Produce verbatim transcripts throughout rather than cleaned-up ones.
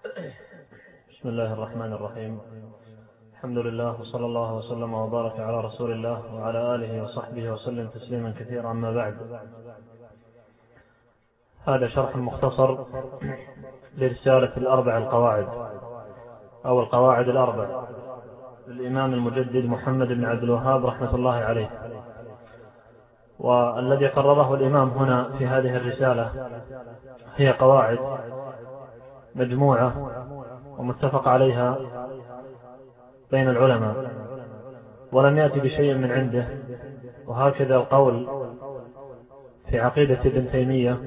بسم الله الرحمن الرحيم. الحمد لله وصلى الله وسلم وبارك على رسول الله وعلى آله وصحبه وسلم تسليما كثيرا. أما بعد، هذا شرح مختصر لرسالة الأربع القواعد أو القواعد الأربع للإمام المجدد محمد بن عبد الوهاب رحمة الله عليه. والذي قرره الإمام هنا في هذه الرسالة هي قواعد مجموعة ومتفق عليها بين العلماء، ولم يأتي بشيء من عنده. وهكذا القول في عقيدة ابن تيمية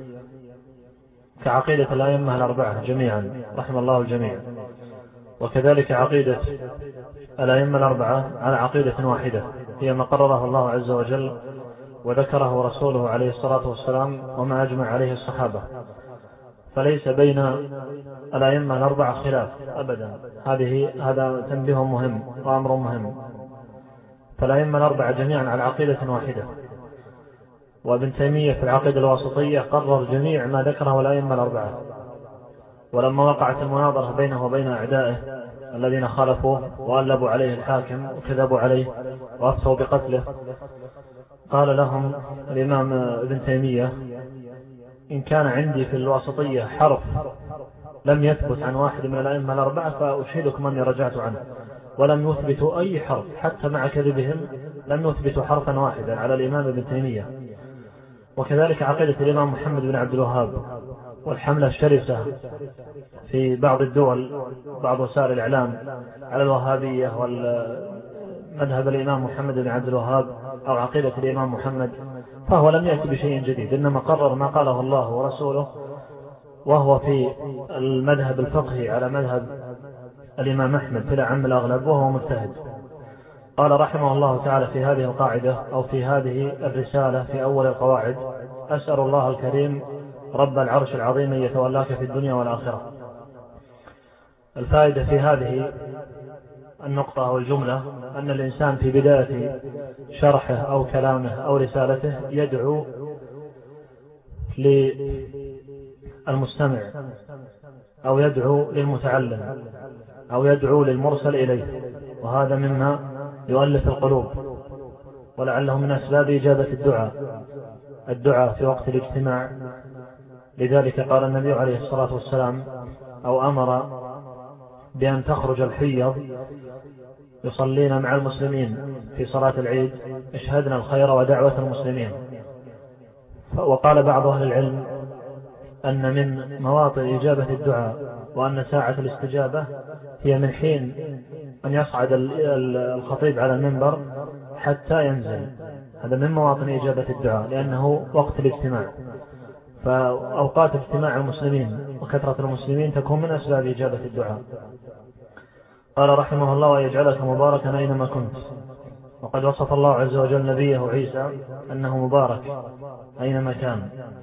كعقيدة الأئمة الأربعة جميعا رحم الله الجميع، وكذلك عقيدة الأئمة الأربعة على عقيدة واحدة هي ما قرره الله عز وجل وذكره رسوله عليه الصلاة والسلام وما أجمع عليه الصحابة، فليس بين الأئمة الأربعة خلاف أبدا. هذه هذا تنبيه مهم وأمر مهم، فالأئمة الأربعة جميعا على عقيدة واحدة. وابن تيمية في العقيدة الواسطية قرر جميع ما ذكره الأئمة الأربعة. ولما وقعت المناظرة بينه وبين أعدائه الذين خالفوه وألبوا عليه الحاكم وكذبوا عليه وأفتوا بقتله، قال لهم الإمام ابن تيمية: إن كان عندي في الواسطية حرف لم يثبت عن واحد من الأئمة الأربعة فأشهدكم أني رجعت عنه. ولم يثبتوا أي حرف، حتى مع كذبهم لم يثبتوا حرفا واحدا على الإمام ابن تيمية. وكذلك عقيدة الإمام محمد بن عبد الوهاب، والحملة الشرسة في بعض الدول بعض وسائل الإعلام على الوهابية والمذهب الإمام محمد بن عبد الوهاب أو عقيدة الإمام محمد، فهو لم يأتي بشيء جديد، إنما قرر ما قاله الله ورسوله، وهو في المذهب الفقهي على مذهب الإمام أحمد في الأعم الأغلب، وهو مجتهد. قال رحمه الله تعالى في هذه القاعدة أو في هذه الرسالة في أول القواعد: أسأل الله الكريم رب العرش العظيم أن يتولاك في الدنيا والآخرة. الفائدة في هذه النقطة أو الجملة أن الإنسان في بداية شرحه أو كلامه أو رسالته يدعو للمستمع أو يدعو للمتعلم أو يدعو للمرسل إليه، وهذا مما يؤلف القلوب، ولعله من أسباب إجابة الدعاء الدعاء في وقت الاجتماع. لذلك قال النبي عليه الصلاة والسلام أو أمر بأن تخرج الحيض يصلين مع المسلمين في صلاة العيد اشهدن الخير ودعوة المسلمين. وقال بعض أهل العلم أن من مواطن إجابة الدعاء وأن ساعة الاستجابة هي من حين أن يصعد الخطيب على المنبر حتى ينزل، هذا من مواطن إجابة الدعاء لأنه وقت الاجتماع. فأوقات اجتماع المسلمين وكثرة المسلمين تكون من أسباب إجابة الدعاء. قال رحمه الله: ويجعلك مباركا أينما كنت. وقد وصف الله عز وجل نبيه عيسى أنه مبارك أينما كان.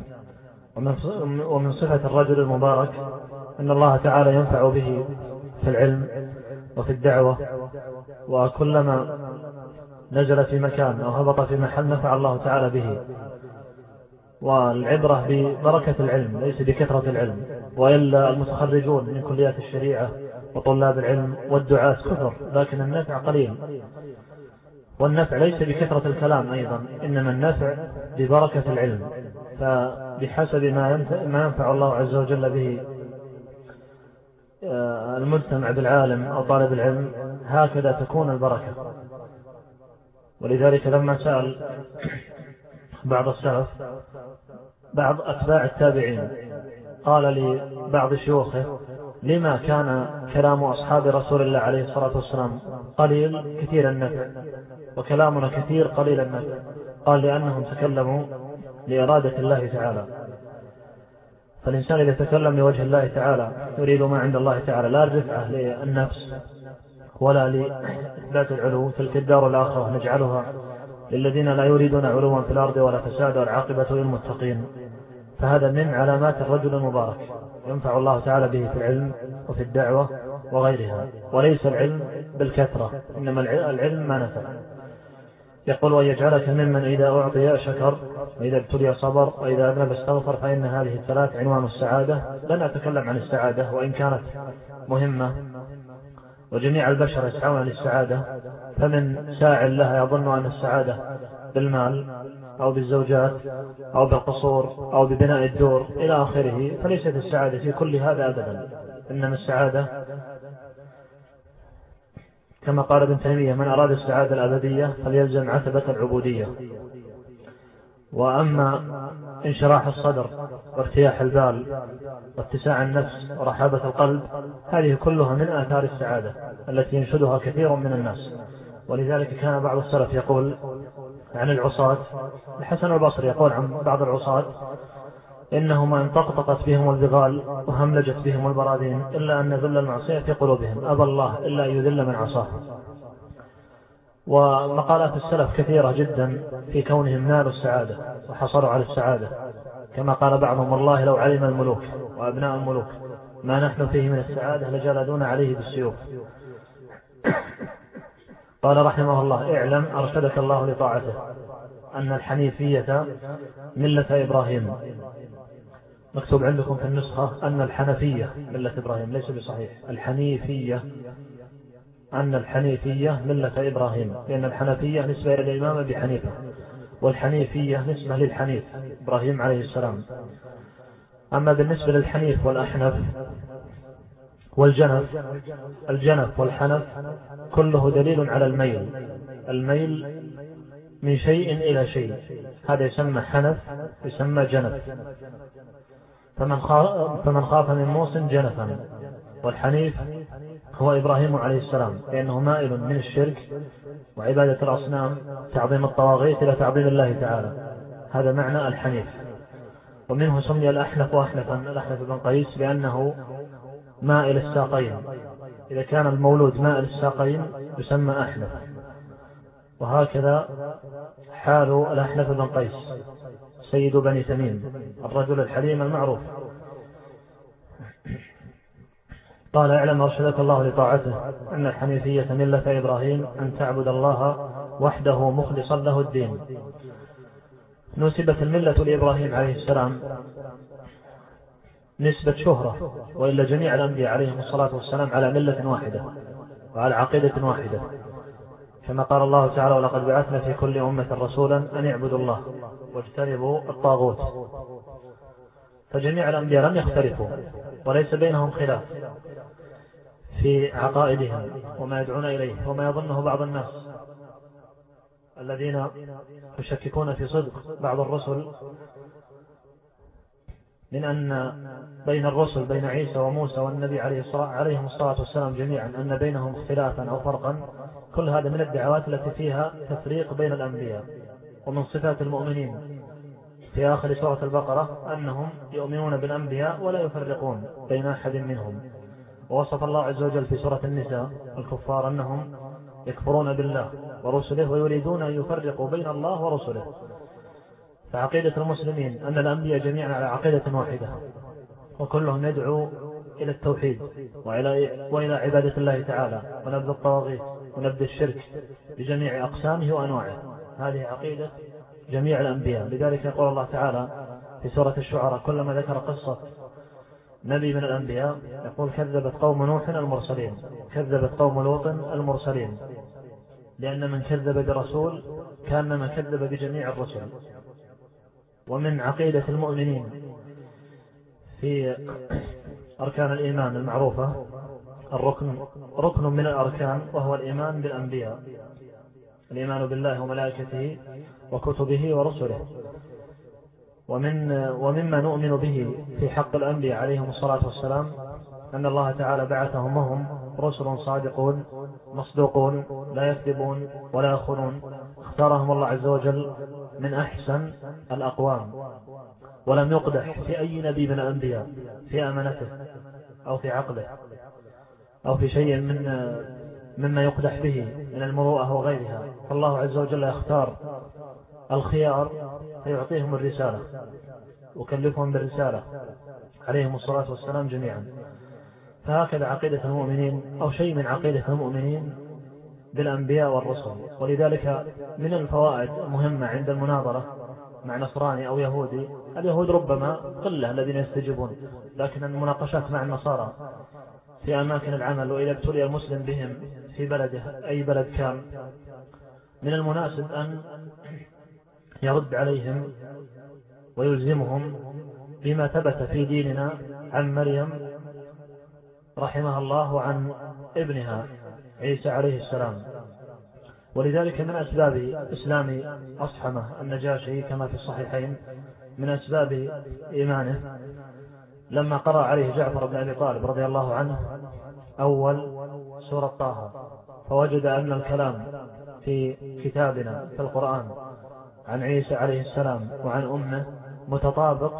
ومن صفة الرجل المبارك أن الله تعالى ينفع به في العلم وفي الدعوة، وكلما نزل في مكان أو هبط في محل نفع الله تعالى به. والعبرة ببركة العلم ليس بكثرة العلم، وإلا المتخرجون من كليات الشريعة وطلاب العلم والدعاة كثر، لكن النفع قليل. والنفع ليس بكثرة الكلام أيضا، إنما النفع ببركة العلم. فبحسب ما ينفع الله عز وجل به المجتمع بالعالم أو طالب العلم هكذا تكون البركة. ولذلك لما سأل بعض السلف بعض أتباع التابعين قال لبعض شيوخه: لما كان كلام أصحاب رسول الله عليه الصلاة والسلام قليل كثير النفع وكلامنا كثير قليل النفع؟ قال: لأنهم تكلموا لإرادة الله تعالى. فالإنسان إذا تكلم لوجه الله تعالى يريد ما عند الله تعالى، لا رفعة للنفس ولا لإثبات العلو. تلك الدار الآخرة نجعلها للذين لا يريدون علوا في الأرض ولا فساد والعاقبة للمتقين. فهذا من علامات الرجل المبارك، ينفع الله تعالى به في العلم وفي الدعوة وغيرها. وليس العلم بالكثرة، إنما العلم ما نفع. يقول وأن يجعلك ممن إذا أعطي شكر وإذا ابتلي صبر وإذا أذنب استغفر، فإن هذه الثلاث عنوان السعادة. لن أتكلم عن السعادة وإن كانت مهمة وجميع البشر يسعون للسعادة، فمن ساع لها يظن أن السعادة بالمال أو بالزوجات أو بالقصور أو ببناء الدور إلى آخره، فليست السعادة في كل هذا أبدا. إنما السعادة كما قال ابن تيمية من أراد السعادة الأبدية فليلزم عتبة العبودية. وأما انشراح الصدر وارتياح البال واتساع النفس ورحابة القلب، هذه كلها من آثار السعادة التي ينشدها كثير من الناس. ولذلك كان بعض السلف يقول عن العصاة، الحسن البصري يقول عن بعض العصاة إنهم إن طقطقت بهم البغال وهملجت بهم البراذين إلا أن ذل المعصية في قلوبهم، أبى الله إلا أن يذل من عصاه. ومقالات السلف كثيرة جدا في كونهم نالوا السعادة وحصلوا على السعادة، كما قال بعضهم والله لو علم الملوك وأبناء الملوك ما نحن فيه من السعادة لجلدون عليه بالسيوف. قال رحمه الله اعلم أرشدك الله لطاعته أن الحنيفية ملة إبراهيم. مكتوب عندكم في النسخة أن الحنفية ملة إبراهيم، ليس بصحيح. الحنيفية أن الحنيفية ملة إبراهيم، لأن الحنفية نسبة إلى الإمام أبي حنيفة، والحنيفية نسبة للحنيف إبراهيم عليه السلام. أما بالنسبة للحنيف والأحنف والجنف، الجنف والحنف كله دليل على الميل، الميل من شيء إلى شيء، هذا يسمى حنف يسمى جنف. فمن خاف, فمن خاف من موص جنفا. والحنيف هو إبراهيم عليه السلام، لأنه مائل من الشرك وعبادة الأصنام تعظيم الطواغيت إلى تعظيم الله تعالى، هذا معنى الحنيف. ومنه سمي الأحنف أحنفا، الأحنف بن قيس، لأنه مائل الساقين، إذا كان المولود مائل الساقين يسمى أحنف. وهكذا حال الأحنف بن قيس سيد بني تميم الرجل الحليم المعروف. قال اعلم أرشدك الله لطاعته أن الحنيفية ملة إبراهيم أن تعبد الله وحده مخلصا له الدين. نسبت الملة لإبراهيم عليه السلام نسبة شهرة، وإلا جميع الأنبياء عليهم الصلاة والسلام على ملة واحدة وعلى عقيدة واحدة، كما قال الله تعالى ولقد بعثنا في كل أمة رسولا أن يعبدوا الله واجتنبوا الطاغوت. فجميع الأنبياء لم يختلفوا وليس بينهم خلاف في عقائدهم وما يدعون إليه، وما يظنه بعض الناس الذين يشككون في صدق بعض الرسل من أن بين الرسل بين عيسى وموسى والنبي عليهم الصلاة والسلام جميعا أن بينهم اختلافا أو فرقا. كل هذا من الدعوات التي فيها تفريق بين الأنبياء. ومن صفات المؤمنين في آخر سورة البقرة أنهم يؤمنون بالأنبياء ولا يفرقون بين أحد منهم. ووصف الله عز وجل في سورة النساء الكفار أنهم يكفرون بالله ورسله ويريدون أن يفرقوا بين الله ورسله. فعقيدة المسلمين أن الأنبياء جميعا على عقيدة واحدة، وكلهم يدعو إلى التوحيد وإلى, وإلى عبادة الله تعالى ونبذ الطواغيت ونبذ الشرك بجميع أقسامه وأنواعه. هذه عقيدة جميع الأنبياء. لذلك يقول الله تعالى في سورة الشعراء كلما ذكر قصة نبي من الأنبياء يقول كذبت قوم نوح المرسلين، كذبت قوم لوط المرسلين، لأن من كذب برسول كأنما كذب بجميع الرسل. ومن عقيدة المؤمنين في أركان الإيمان المعروفة الركن ركن من الأركان وهو الإيمان بالأنبياء، الإيمان بالله وملائكته وكتبه ورسله. ومن ومما نؤمن به في حق الأنبياء عليهم الصلاة والسلام أن الله تعالى بعثهم وهم رسل صادقون مصدوقون لا يكذبون ولا يخونون، اختارهم الله عز وجل من أحسن الأقوام، ولم يقدح في أي نبي من الأنبياء في أمانته أو في عقله أو في شيء من مما يقدح به من المروءة وغيرها. فالله عز وجل يختار الخيار فيعطيهم الرسالة وكلفهم بالرسالة عليهم الصلاة والسلام جميعا. فهكذا عقيدة المؤمنين أو شيء من عقيدة المؤمنين بالأنبياء والرسل. ولذلك من الفوائد المهمة عند المناظرة مع نصراني أو يهودي، اليهود ربما قلة الذين يستجيبون، لكن المناقشات مع النصارى في أماكن العمل، وإذا ابتلي المسلم بهم في بلده أي بلد كان، من المناسب أن يرد عليهم ويلزمهم بما ثبت في ديننا عن مريم رحمها الله وعن ابنها عيسى عليه السلام. ولذلك من أسباب إسلام أصحمة النجاشي كما في الصحيحين، من أسباب إيمانه لما قرأ عليه جعفر بن أبي طالب رضي الله عنه أول سورة طه، فوجد أن الكلام في كتابنا في القرآن عن عيسى عليه السلام وعن أمه متطابق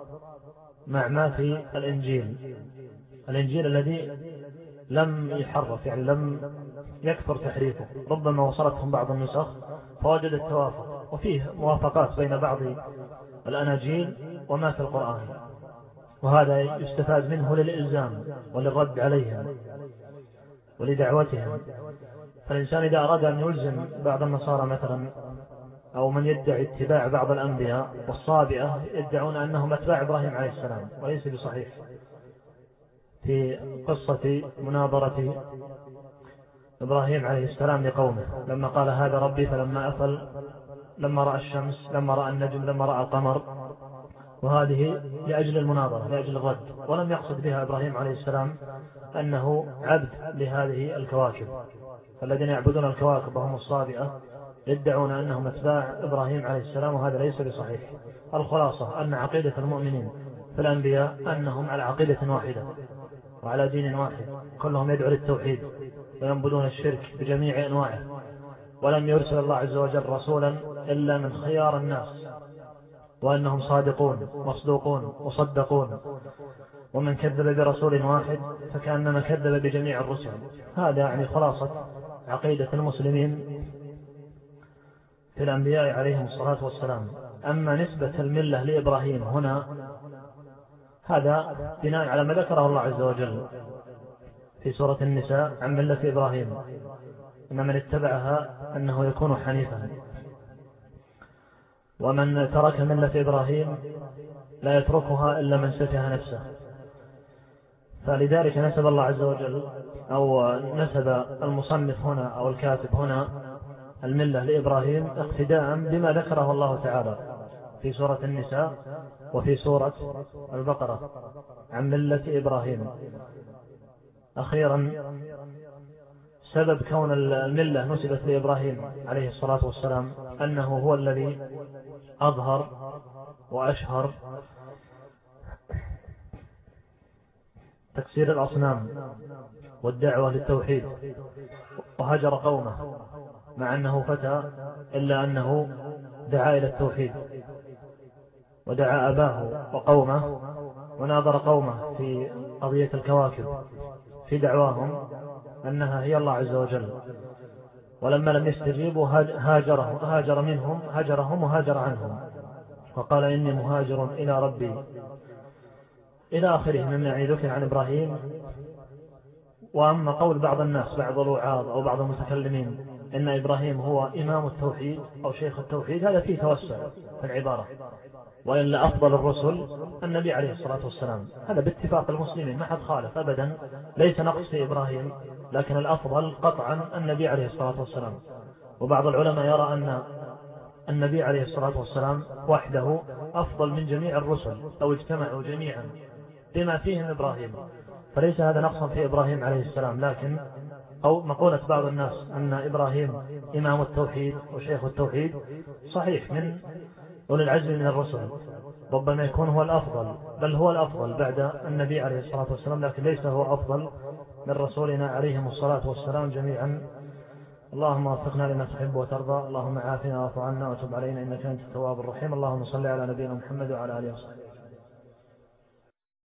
مع ما في الإنجيل الإنجيل الذي لم يحرف، يعني لم يكثر تحريفه، ربما وصلتهم بعض النسخ فوجد التوافق، وفيه موافقات بين بعض الأناجيل وما في القرآن، وهذا يستفاد منه للإلزام وللرد عليهم ولدعوتهم. فالإنسان إذا أراد أن يلزم بعض النصارى مثلا أو من يدعي اتباع بعض الأنبياء، والصابئة يدعون أنهم أتباع إبراهيم عليه السلام، وليس بصحيح. في قصة مناظرة إبراهيم عليه السلام لقومه لما قال هذا ربي، فلما أفل لما رأى الشمس لما رأى النجم لما رأى القمر، وهذه لأجل المناظرة لأجل الرد، ولم يقصد بها إبراهيم عليه السلام أنه عبد لهذه الكواكب. فالذين يعبدون الكواكب وهم الصابئة يدعون أنهم أتباع إبراهيم عليه السلام، وهذا ليس بصحيح. الخلاصة أن عقيدة المؤمنين في الأنبياء أنهم على عقيدة واحدة وعلى دين واحد، كلهم يدعو للتوحيد وينبذون الشرك بجميع أنواعه، ولم يرسل الله عز وجل رسولا إلا من خيار الناس، وأنهم صادقون مصدوقون مصدقون، ومن كذب برسول واحد فكأنما كذب بجميع الرسل. هذا يعني خلاصة عقيدة المسلمين في الأنبياء عليهم الصلاة والسلام. أما نسبة الملة لإبراهيم هنا هذا بناء على ما ذكره الله عز وجل في سورة النساء عن ملة إبراهيم، إن من اتبعها أنه يكون حنيفا، ومن ترك ملة إبراهيم لا يتركها إلا من سفه نفسه. فلذلك نسب الله عز وجل أو نسب المصنف هنا أو الكاتب هنا الملة لإبراهيم اقتداء بما ذكره الله تعالى في سورة النساء وفي سورة البقرة عن ملة إبراهيم. أخيرا، سبب كون الملة نسبت لإبراهيم عليه الصلاة والسلام أنه هو الذي أظهر وأشهر تكسير الأصنام والدعوة للتوحيد، وهجر قومه مع أنه فتى إلا أنه دعا إلى التوحيد، ودعا أباه وقومه وناظر قومه في قضية الكواكب في دعواهم أنها هي الله عز وجل، ولما لم يستجيبوا هاجره هاجر منهم هاجرهم وهاجر عنهم، وقال إني مهاجر إلى ربي إلى آخره مما يعني ذكر عن إبراهيم. وأما قول بعض الناس بعض الوعاظ أو بعض المتكلمين إن إبراهيم هو إمام التوحيد أو شيخ التوحيد، هذا فيه توسع في العبارة، وإلا أفضل الرسل النبي عليه الصلاة والسلام، هذا باتفاق المسلمين ما حد خالف أبدا، ليس نقص في إبراهيم، لكن الأفضل قطعا النبي عليه الصلاة والسلام. وبعض العلماء يرى أن النبي عليه الصلاة والسلام وحده أفضل من جميع الرسل لو اجتمعوا جميعا بما فيهم إبراهيم، فليس هذا نقصا في إبراهيم عليه السلام، لكن أو مقولة بعض الناس أن إبراهيم إمام التوحيد وشيخ التوحيد صحيح من أولي العزم من الرسل، ربما يكون هو الأفضل، بل هو الأفضل بعد النبي عليه الصلاة والسلام، لكن ليس هو أفضل من رسولنا عليهم الصلاة والسلام جميعا. اللهم وفقنا لما تحب وترضى، اللهم عافنا واعف عنا وتب علينا إنك أنت التواب الرحيم. اللهم صل على نبينا محمد وعلى آله وصحبه.